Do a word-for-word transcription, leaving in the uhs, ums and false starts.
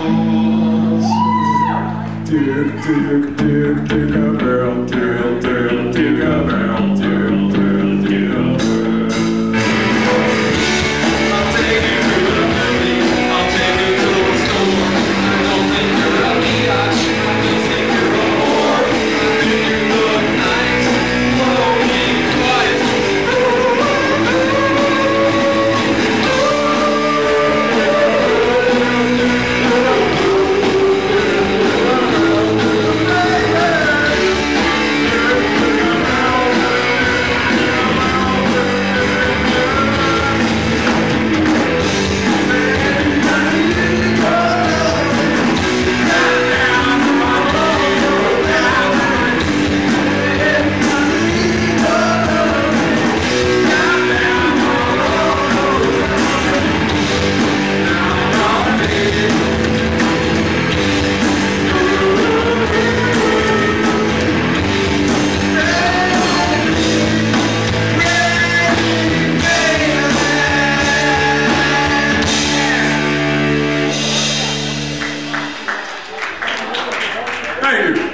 Dig, dig, dig, dig a barrel, dig, dig, dig a barrel, dig, dig, dig a barrel. I'll take you to the movie, I'll take you to a store. Don't think you're a biatch, just think you're a whore. Think you look nice, oh, keep quiet. Thank you.